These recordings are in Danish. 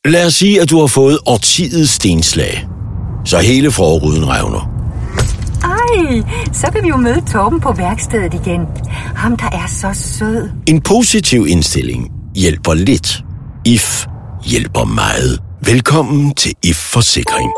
Lad os sige, at du har fået årtidets stenslag, så hele forruden revner. Ej, så kan vi jo møde Torben på værkstedet igen. Ham, der er så sød. En positiv indstilling hjælper lidt. IF hjælper meget. Velkommen til IF Forsikring.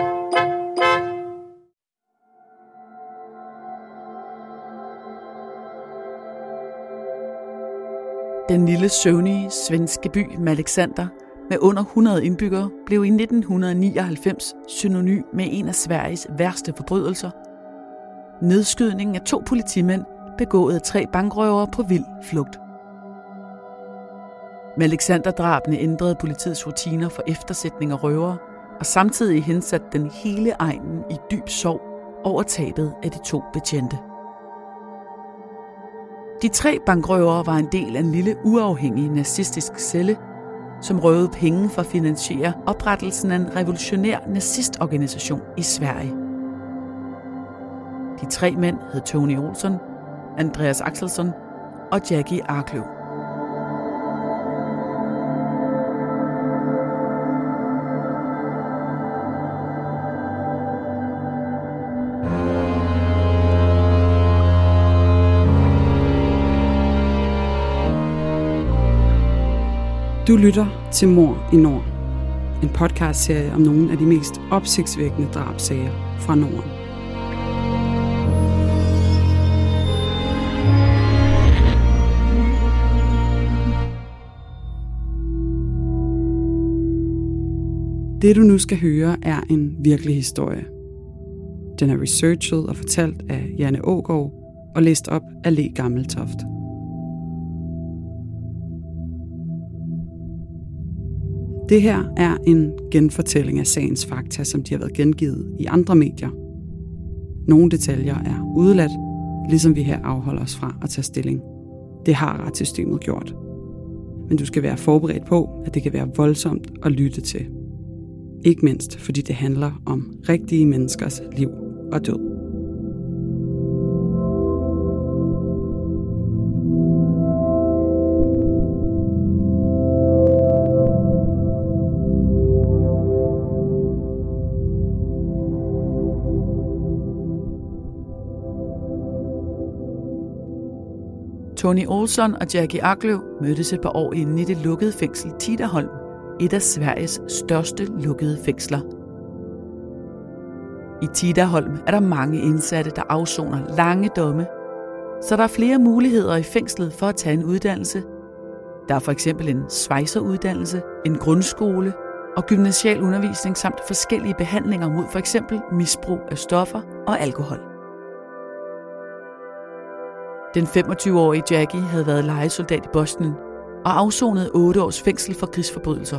Den lille søvnige svenske by Malexander med under 100 indbyggere blev i 1999 synonym med en af Sveriges værste forbrydelser. Nedskydningen af 2 politimænd begået af 3 bankrøvere på vild flugt. Malexander-drabene ændrede politiets rutiner for eftersætning af røvere, og samtidig hensatte den hele egnen i dyb sorg over tabet af de 2 betjente. De 3 bankrøvere var en del af en lille uafhængig nazistisk celle, som røvede penge for at finansiere oprettelsen af en revolutionær nazistorganisation i Sverige. De 3 mænd hed Tony Olsson, Andreas Axelsson og Jackie Arklöv. Du lytter til Mord i Nord, en podcastserie om nogle af de mest opsigtsvækkende drabssager fra Norden. Det du nu skal høre er en virkelig historie. Den er researchet og fortalt af Janne Aagaard og læst op af Le Gammeltoft. Det her er en genfortælling af sagens fakta, som de har været gengivet i andre medier. Nogle detaljer er udeladt, ligesom vi her afholder os fra at tage stilling. Det har retssystemet gjort. Men du skal være forberedt på, at det kan være voldsomt at lytte til. Ikke mindst, fordi det handler om rigtige menneskers liv og død. Tony Olsson og Jackie Arklöv mødtes et par år inden i det lukkede fængsel Tidaholm, et af Sveriges største lukkede fængsler. I Tidaholm er der mange indsatte, der afsoner lange domme, så der er flere muligheder i fængslet for at tage en uddannelse. Der er for eksempel en svejseruddannelse, en grundskole og gymnasial undervisning samt forskellige behandlinger mod for eksempel misbrug af stoffer og alkohol. Den 25-årige Jackie havde været lejesoldat i Bosnien og afsonede 8 års fængsel for krigsforbrydelser.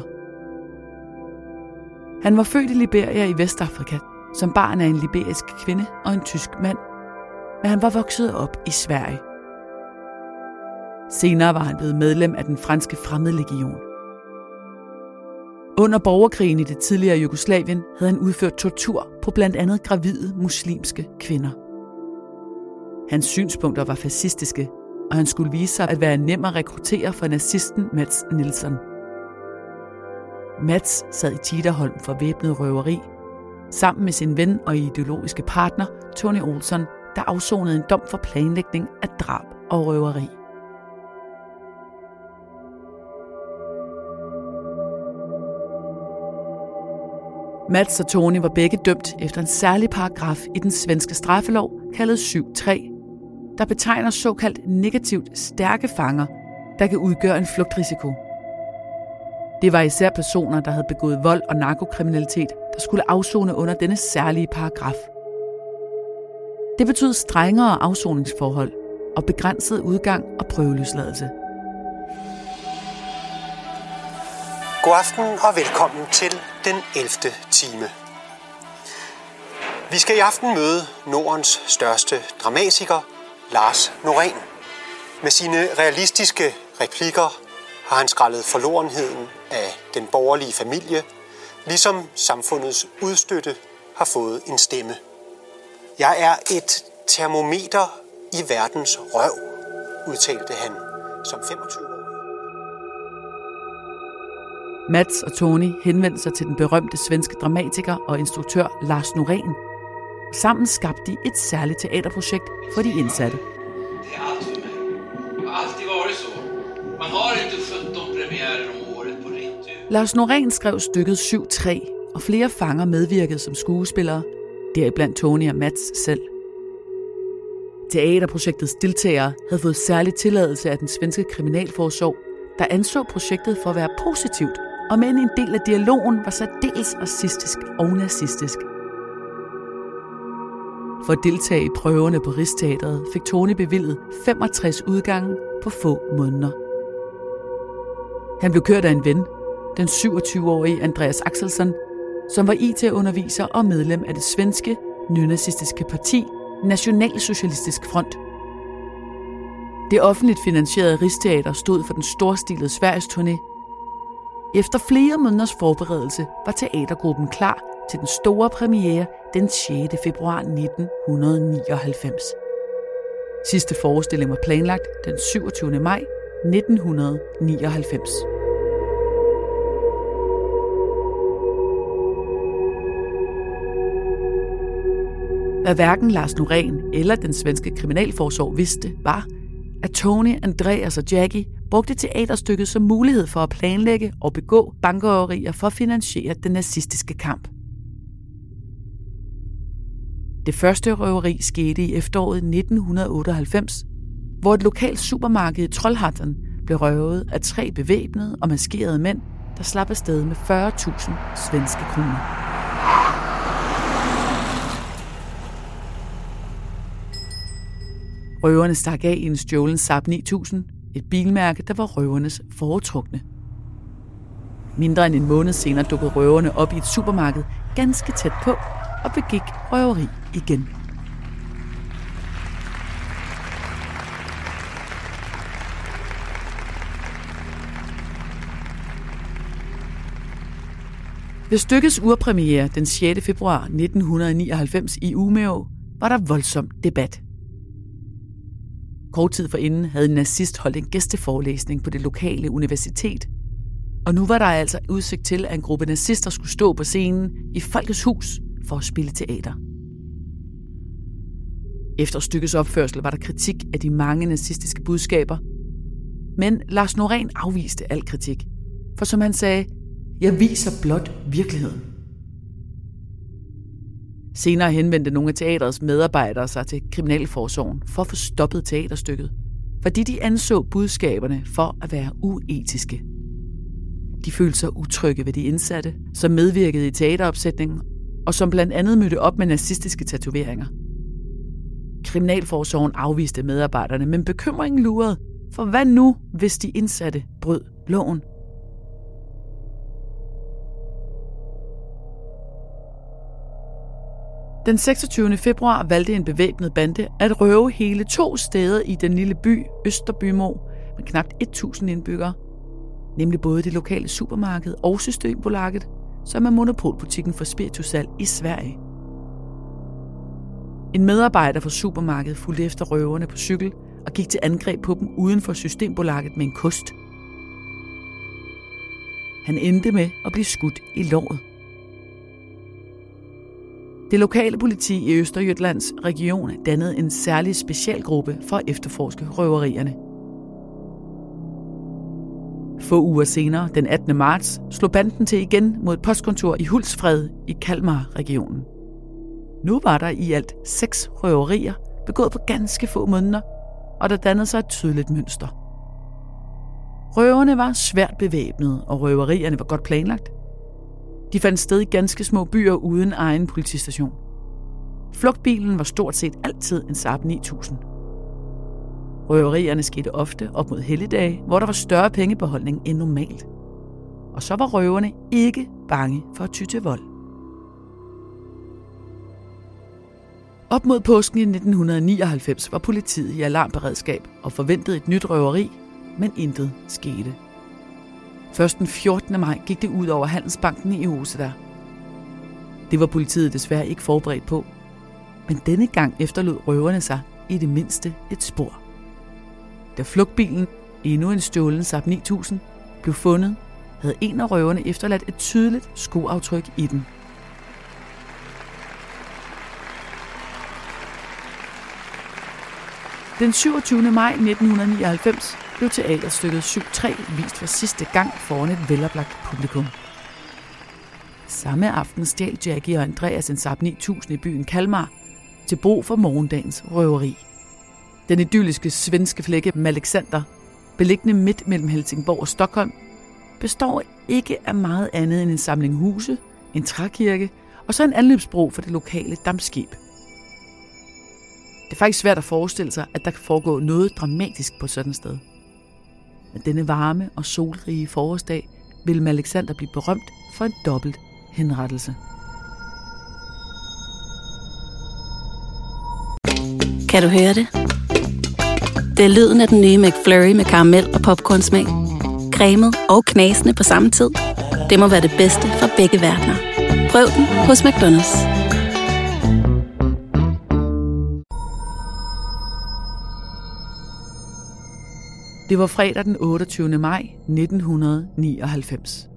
Han var født i Liberia i Vestafrika, som barn af en liberisk kvinde og en tysk mand, men han var vokset op i Sverige. Senere var han blevet medlem af den franske fremmedlegion. Under borgerkrigen i det tidligere Jugoslavien havde han udført tortur på blandt andet gravide muslimske kvinder. Hans synspunkter var fascistiske, og han skulle vise sig at være nem at rekruttere for nazisten Mats Nilsson. Mats sad i Tidaholm for væbnet røveri, sammen med sin ven og ideologiske partner Tony Olsson, der afsonede en dom for planlægning af drab og røveri. Mats og Tony var begge dømt efter en særlig paragraf i den svenske straffelov, kaldet 7.3, der betegner såkaldt negativt stærke fanger, der kan udgøre en flugtrisiko. Det var især personer, der havde begået vold og narkokriminalitet, der skulle afsone under denne særlige paragraf. Det betød strengere afsoningsforhold og begrænset udgang og prøveløsladelse. God aften og velkommen til den 11. time. Vi skal i aften møde Nordens største dramatiker, Lars Norén. Med sine realistiske replikker har han skrællet forlorenheden af den borgerlige familie, ligesom samfundets udstøtte har fået en stemme. Jeg er et termometer i verdens røv, udtalte han som 25-årig. Mats og Tony henvendte sig til den berømte svenske dramatiker og instruktør Lars Norén. Sammen skabte de et særligt teaterprojekt for de indsatte. Det er alt for mig. Det har altid været så. Man har ikke 17 premierer om året på ret. Lars Norén skrev stykket 7-3, og flere fanger medvirkede som skuespillere, deriblandt Tony og Mats selv. Teaterprojektets deltagere havde fået særlig tilladelse af den svenske kriminalforsorg, der anså projektet for at være positivt, og men en del af dialogen var særdeles racistisk og nazistisk. For at deltage i prøverne på Rigsteatret fik Tony bevilget 65 udgange på få måneder. Han blev kørt af en ven, den 27-årige Andreas Axelsson, som var IT-underviser og medlem af det svenske nynazistiske parti Nationalsocialistisk Front. Det offentligt finansierede Rigsteater stod for den storstilede Sverigesturné. Efter flere måneders forberedelse var teatergruppen klar til den store premiere den 6. februar 1999. Sidste forestilling var planlagt den 27. maj 1999. Hvad hverken Lars Norén eller den svenske kriminalforsorg vidste, var, at Tony, Andreas og Jackie brugte teaterstykket som mulighed for at planlægge og begå bankrøverier for at finansiere den nazistiske kamp. Det første røveri skete i efteråret 1998, hvor et lokalt supermarked i Trollhättan blev røvet af 3 bevæbnede og maskerede mænd, der slap afsted med 40.000 svenske kroner. Røverne stak af i en stjålen Saab 9000, et bilmærke, der var røvernes foretrukne. Mindre end en måned senere dukkede røverne op i et supermarked ganske tæt på og begik røveri igen. Ved stykkets urpremiere den 6. februar 1999 i Umeå var der voldsom debat. Kort tid forinden havde en nazist holdt en gæsteforelæsning på det lokale universitet, og nu var der altså udsigt til, at en gruppe nazister skulle stå på scenen i Folkets Hus for at spille teater. Efter stykkets opførsel var der kritik af de mange nazistiske budskaber, men Lars Norén afviste al kritik, for som han sagde, jeg viser blot virkeligheden. Senere henvendte nogle af teatrets medarbejdere sig til kriminalforsorgen for at få stoppet teaterstykket, fordi de anså budskaberne for at være uetiske. De følte sig utrygge ved de indsatte, som medvirkede i teateropsætningen, og som blandt andet mødte op med nazistiske tatoveringer. Kriminalforsorgen afviste medarbejderne, men bekymringen lurede, for hvad nu, hvis de indsatte brød loven? Den 26. februar valgte en bevæbnet bande at røve hele 2 steder i den lille by Østerbymo med knap 1.000 indbyggere, nemlig både det lokale supermarked og Systembolaget, som er monopolbutikken for spiritussalg i Sverige. En medarbejder fra supermarkedet fulgte efter røverne på cykel og gik til angreb på dem uden for Systembolaget med en kost. Han endte med at blive skudt i låret. Det lokale politi i Østergötlands region dannede en særlig specialgruppe for at efterforske røverierne. Få uger senere, den 18. marts, slog banden til igen mod et postkontor i Hultsfred i Kalmar-regionen. Nu var der i alt 6 røverier, begået på ganske få måneder, og der dannede sig et tydeligt mønster. Røverne var svært bevæbnede, og røverierne var godt planlagt. De fandt sted i ganske små byer uden egen politistation. Flugtbilen var stort set altid en Saab 9000. Røverierne skete ofte op mod helligdage, hvor der var større pengebeholdning end normalt. Og så var røverne ikke bange for at ty til vold. Op mod påsken i 1999 var politiet i alarmberedskab og forventede et nyt røveri, men intet skete. Først den 14. maj gik det ud over Handelsbanken i Oseda. Det var politiet desværre ikke forberedt på, men denne gang efterlod røverne sig i det mindste et spor. Da flugtbilen, endnu en stjålen Saab 9000, blev fundet, havde en af røverne efterladt et tydeligt skoaftryk i den. Den 27. maj 1999 blev teaterstykket 7-3 vist for sidste gang foran et veloplagt publikum. Samme aften stjal Jackie og Andreas en Saab 9000 i byen Kalmar til brug for morgendagens røveri. Den idylliske svenske flække Malexander, beliggende midt mellem Helsingborg og Stockholm, består ikke af meget andet end en samling huse, en trækirke og så en anløbsbro for det lokale dampskib. Det er faktisk svært at forestille sig, at der kan foregå noget dramatisk på sådan et sted. Men denne varme og solrige forårsdag vil Alexander blive berømt for en dobbelt henrettelse. Kan du høre det? Det er lyden af den nye McFlurry med karamel og popcornsmag. Cremet og knasende på samme tid. Det må være det bedste fra begge verdener. Prøv den hos McDonald's. Det var fredag den 28. maj 1999.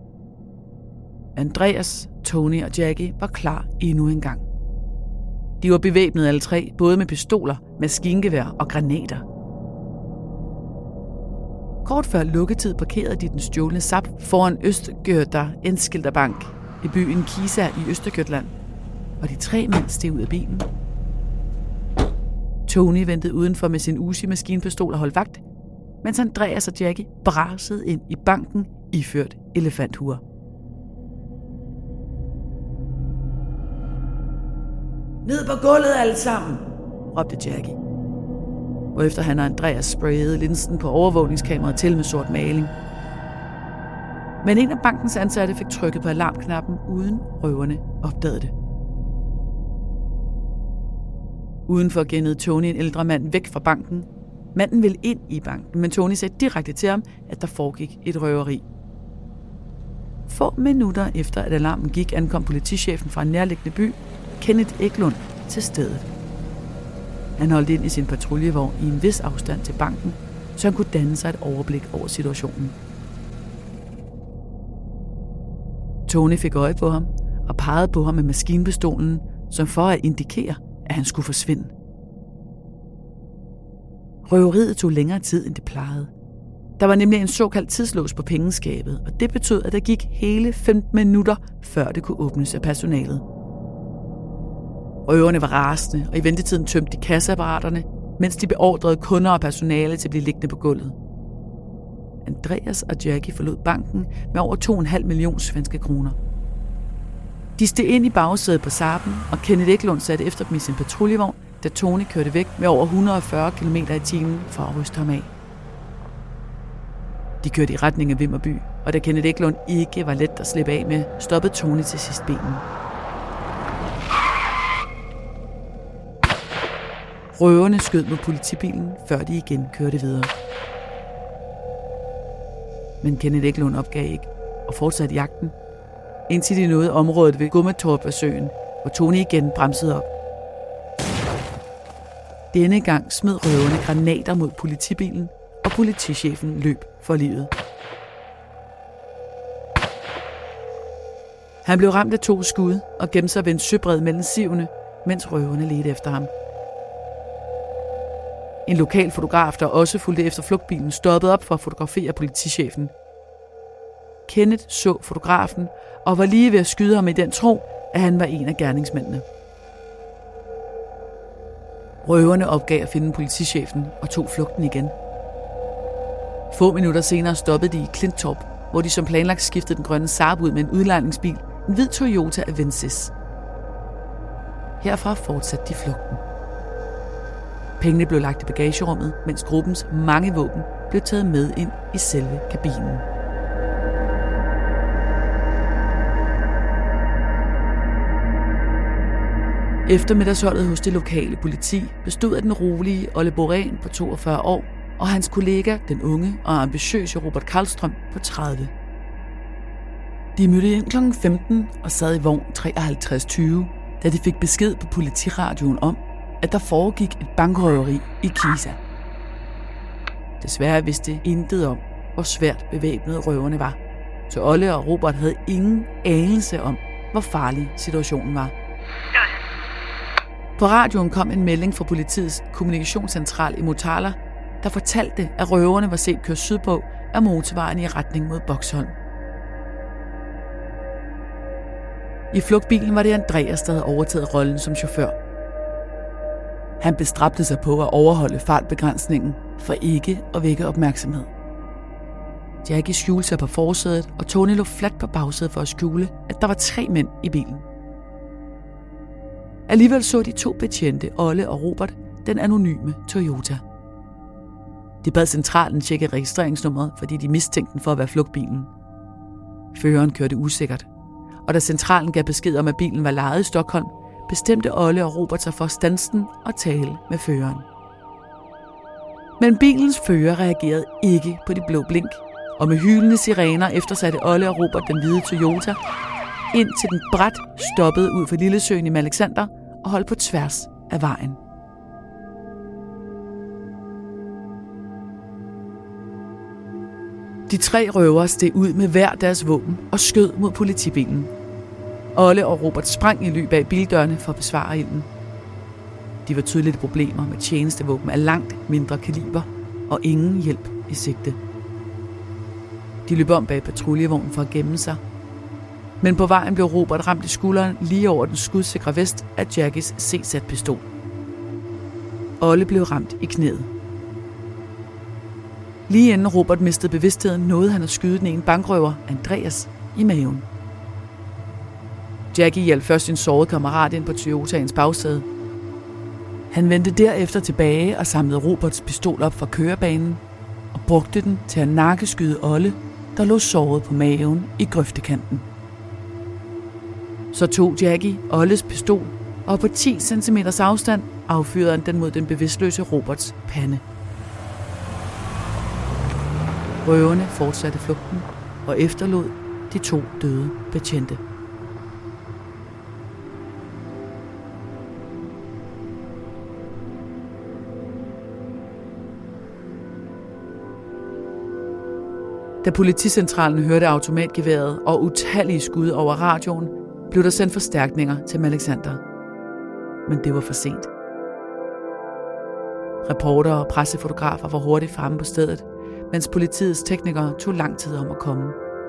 Andreas, Tony og Jackie var klar endnu en gang. De var bevæbnet alle tre, både med pistoler, maskingevær og granater. Kort før lukketid parkerede de den stjålne Saab foran Östgöta Enskilda Bank i byen Kisa i Östergötland, og de tre mænd steg ud af bilen. Tony ventede udenfor med sin Uzi-maskinpistol og holdt vagt, mens Andreas og Jackie brasede ind i banken iført elefanthuer. Ned på gulvet alle sammen, råbte Jackie. Hvorefter han og Andreas sprayede linsen på overvågningskameraet til med sort maling. Men en af bankens ansatte fik trykket på alarmknappen, uden røverne opdagede det. Udenfor gennede Tony en ældre mand væk fra banken. Manden ville ind i banken, men Tony sagde direkte til ham, at der foregik et røveri. Få minutter efter at alarmen gik, ankom politichefen fra en nærliggende by, Kenneth Eklund, til stedet. Han holdt ind i sin patruljevogn i en vis afstand til banken, så han kunne danne sig et overblik over situationen. Tony fik øje på ham og pegede på ham med maskinpistolen, som for at indikere, at han skulle forsvinde. Røveriet tog længere tid, end det plejede. Der var nemlig en såkaldt tidslås på pengeskabet, og det betød, at der gik hele 15 minutter, før det kunne åbnes af personalet. Røverne var rasende, og i ventetiden tømte de kasseapparaterne, mens de beordrede kunder og personale til at blive liggende på gulvet. Andreas og Jackie forlod banken med over 2,5 millioner svenske kroner. De steg ind i bagsædet på Saaben, og Kenneth Eklund satte efter dem i sin patruljevogn, da Tony kørte væk med over 140 km/t for at ryste ham af. De kørte i retning af Vimmerby, og da Kenneth Eklund ikke var let at slippe af med, stoppede Tony til sidst bilen. Røverne skød mod politibilen, før de igen kørte videre. Men Kenneth Eklund opgav ikke og fortsatte jagten, indtil de nåede området ved Gummetorpsøen, hvor Tony igen bremsede op. Denne gang smed røverne granater mod politibilen, og politichefen løb for livet. Han blev ramt af 2 skud og gemte sig ved en søbred mellem sivene, mens røverne ledte efter ham. En lokal fotograf, der også fulgte efter flugtbilen, stoppede op for at fotografere politichefen. Kenneth så fotografen og var lige ved at skyde ham i den tro, at han var en af gerningsmændene. Røverne opgav at finde politichefen og tog flugten igen. Få minutter senere stoppede de i Klintorp, hvor de som planlagt skiftede den grønne Saab ud med en udlejningsbil, en hvid Toyota Avensis. Herfra fortsatte de flugten. Pengene blev lagt i bagagerummet, mens gruppens mange våben blev taget med ind i selve kabinen. Eftermiddagsholdet hos det lokale politi bestod af den rolige Olle Borén på 42 år og hans kollega, den unge og ambitiøse Robert Karlstrøm på 30. De mødte ind kl. 15 og sad i vogn 5320, da de fik besked på politiradioen om, at der foregik et bankrøveri i Kisa. Desværre vidste de intet om, hvor svært bevæbnede røverne var. så Olle og Robert havde ingen anelse om, hvor farlig situationen var. På radioen kom en melding fra politiets kommunikationscentral i Motala, der fortalte, at røverne var set køre sydpå af motorvejen i retning mod Boxholm. I flugtbilen var det Andreas, der havde overtaget rollen som chauffør. Han bestræbte sig på at overholde fartbegrænsningen for ikke at vække opmærksomhed. Jackie skjulte sig på forsædet, og Tony lå fladt på bagsædet for at skjule, at der var 3 mænd i bilen. Alligevel så de 2 betjente, Olle og Robert, den anonyme Toyota. De bad centralen tjekke registreringsnummeret, fordi de mistænkte den for at være flugtbilen. Føreren kørte usikkert, og da centralen gav besked om, at bilen var lejet i Stockholm, bestemte Olle og Robert sig for at standse den og tale med føreren. Men bilens fører reagerede ikke på de blå blink, og med hylende sirener eftersatte Olle og Robert den hvide Toyota, indtil den brat stoppede ud for Lillesøen i Alexander og holdt på tværs af vejen. De 3 røvere steg ud med hver deres våben og skød mod politibilen. Olle og Robert sprang i ly bag bildørene for at besvare ilden. De var tydeligt problemer med tjenestevåben af langt mindre kaliber og ingen hjælp i sigte. De løb om bag patruljevognen for at gemme sig. Men på vejen blev Robert ramt i skulderen lige over den skudsikre vest af Jackies CZ-pistol. Olle blev ramt i knæet. Lige inden Robert mistede bevidstheden, nåede han at skyde den ene bankrøver, Andreas, i maven. Jackie hjalp først sin sårede kammerat ind på Toyotaens bagsæde. Han vendte derefter tilbage og samlede Roberts pistol op fra kørebanen og brugte den til at nakkeskyde Olle, der lå såret på maven i grøftekanten. Så tog Jackie Olles pistol, og på 10 cm afstand affyrede han den mod den bevidstløse Roberts pande. Røverne fortsatte flugten og efterlod de 2 døde betjente. Da politicentralen hørte automatgeværet og utallige skud over radioen, blev der sendt forstærkninger til Alexander. Men det var for sent. Reportere og pressefotografer var hurtigt fremme på stedet, mens politiets teknikere tog lang tid om at komme.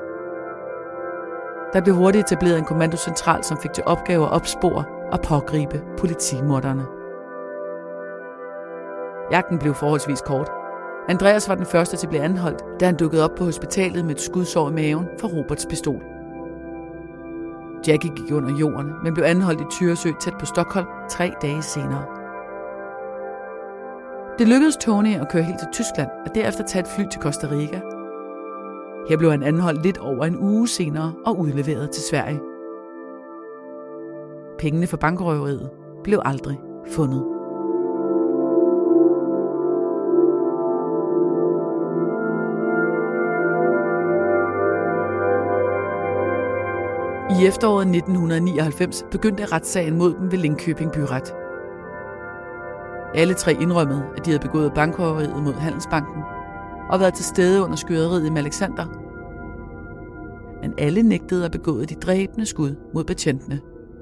Der blev hurtigt etableret en kommandocentral, som fik til opgave at opspore og pågribe politimorderne. Jagten blev forholdsvis kort. Andreas var den første til at blive anholdt, da han dukkede op på hospitalet med et skudsår i maven fra Roberts pistol. Jackie gik under jorden, men blev anholdt i Tyresø tæt på Stockholm 3 dage senere. Det lykkedes Tony at køre helt til Tyskland og derefter tage et fly til Costa Rica. Her blev han anholdt lidt over en uge senere og udleveret til Sverige. Pengene for bankrøveriet blev aldrig fundet. I efteråret 1999 begyndte retssagen mod dem ved Linköping byret. Alle 3 indrømmede, at de havde begået bankrøveriet mod Handelsbanken og været til stede under skyderiet i Alexander. Men alle nægtede at have begået de dræbende skud mod betjentene.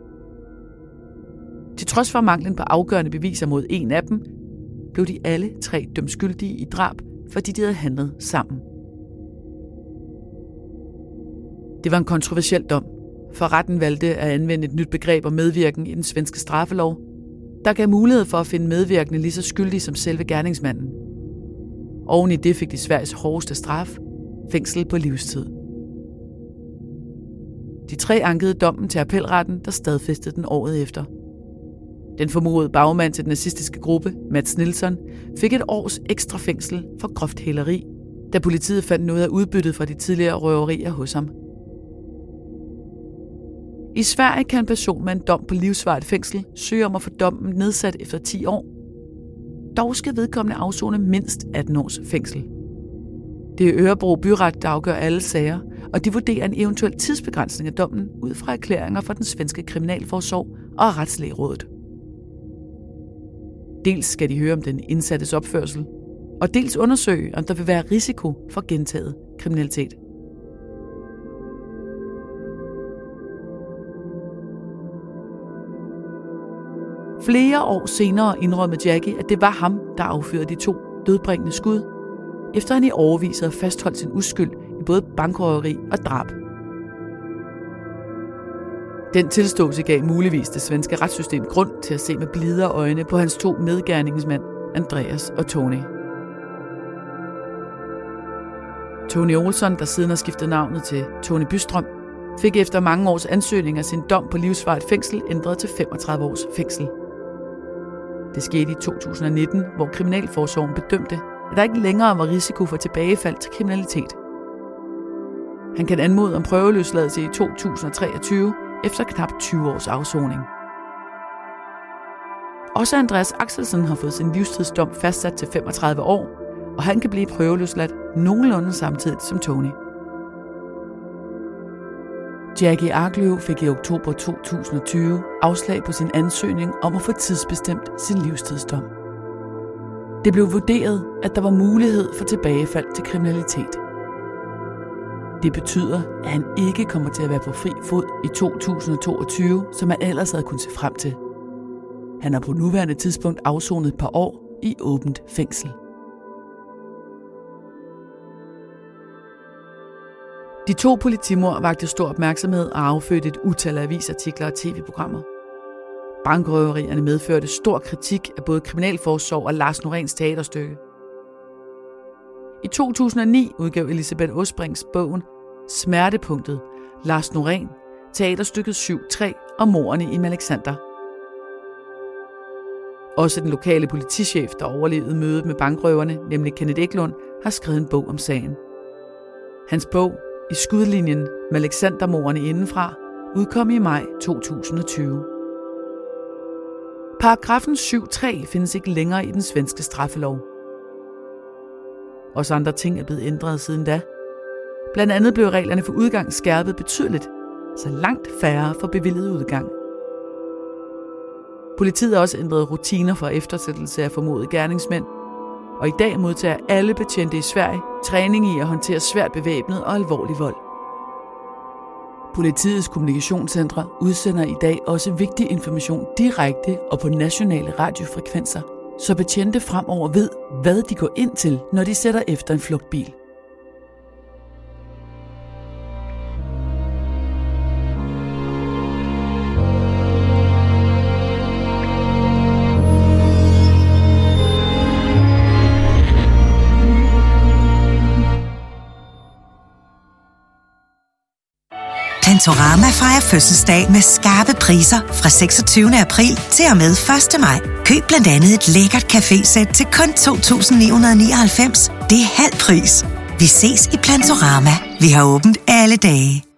Til trods for manglen på afgørende beviser mod en af dem, blev de alle 3 dømt skyldige i drab, fordi de havde handlet sammen. Det var en kontroversiel dom, for retten valgte at anvende et nyt begreb om medvirken i den svenske straffelov, der gav mulighed for at finde medvirkende lige så skyldige som selve gerningsmanden. Oven i det fik de Sveriges hårdeste straf, fængsel på livstid. De 3 ankede dommen til appelretten, der stadfæstede den året efter. Den formodede bagmand til den nazistiske gruppe, Mats Nilsson, fik 1 års ekstra fængsel for groft hæleri, da politiet fandt noget af udbyttet fra de tidligere røverier hos ham. I Sverige kan en person med en dom på livsvarigt fængsel søge om at få dommen nedsat efter 10 år. Dog skal vedkommende afsone mindst 18 års fængsel. Det er Örebro byret, der afgør alle sager, og de vurderer en eventuel tidsbegrænsning af dommen ud fra erklæringer fra den svenske kriminalforsorg og Retslægerådet. Dels skal de høre om den indsattes opførsel, og dels undersøge, om der vil være risiko for gentaget kriminalitet. Flere år senere indrømmede Jackie, at det var ham, der affyrede de 2 dødbringende skud, efter han i årevis havde fastholdt sin uskyld i både bankrøveri og drab. Den tilståelse gav muligvis det svenske retssystem grund til at se med blidere øjne på hans 2 medgerningsmænd, Andreas og Tony. Tony Olsson, der siden har skiftet navnet til Tony Bystrøm, fik efter mange års ansøgninger sin dom på livsvarigt fængsel ændret til 35 års fængsel. Det skete i 2019, hvor Kriminalforsorgen bedømte, at der ikke længere var risiko for tilbagefald til kriminalitet. Han kan anmode om prøveløsladelse i 2023 efter knap 20 års afsoning. Også Andreas Axelsen har fået sin livstidsdom fastsat til 35 år, og han kan blive prøveløsladt nogenlunde samtidig som Tony. Jackie Arklöv fik i oktober 2020 afslag på sin ansøgning om at få tidsbestemt sin livstidsdom. Det blev vurderet, at der var mulighed for tilbagefald til kriminalitet. Det betyder, at han ikke kommer til at være på fri fod i 2022, som han ellers havde kunnet se frem til. Han har på nuværende tidspunkt afsonet et par år i åbent fængsel. De 2 politimord vakte stor opmærksomhed og affødte et utal af avisartikler og tv-programmer. Bankrøverierne medførte stor kritik af både Kriminalforsorg og Lars Noréns teaterstykke. I 2009 udgav Elisabeth Osbrings bogen Smertepunktet, Lars Norén, teaterstykket 7-3 og mordene i Alexander. Også den lokale politichef, der overlevede mødet med bankrøverne, nemlig Kenneth Eklund, har skrevet en bog om sagen. Hans bog, I skudlinjen med Alexandermordene indenfra, udkom i maj 2020. Paragrafen 7.3 findes ikke længere i den svenske straffelov. Også andre ting er blevet ændret siden da. Blandt andet blev reglerne for udgang skærpet betydeligt, så langt færre får bevilget udgang. Politiet har også ændret rutiner for eftersættelse af formodede gerningsmænd, og i dag modtager alle betjente i Sverige træning i at håndtere svært bevæbnet og alvorlig vold. Politiets kommunikationscentre udsender i dag også vigtig information direkte og på nationale radiofrekvenser, så betjente fremover ved, hvad de går ind til, når de sætter efter en flugtbil. Plantorama fejrer fødselsdag med skarpe priser fra 26. april til og med 1. maj. Køb blandt andet et lækkert cafésæt til kun 2.999. Det er halv pris. Vi ses i Plantorama. Vi har åbent alle dage.